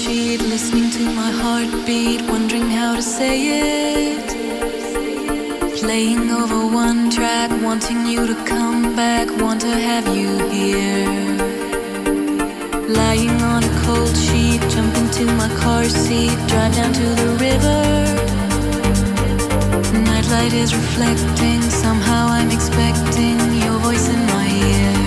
sheet, listening to my heartbeat, wondering how to say it. Playing over one track, wanting you to come back, want to have you here. Lying on a cold sheet, jump into my car seat, drive down to the river. Nightlight is reflecting, somehow I'm expecting your voice in my ear.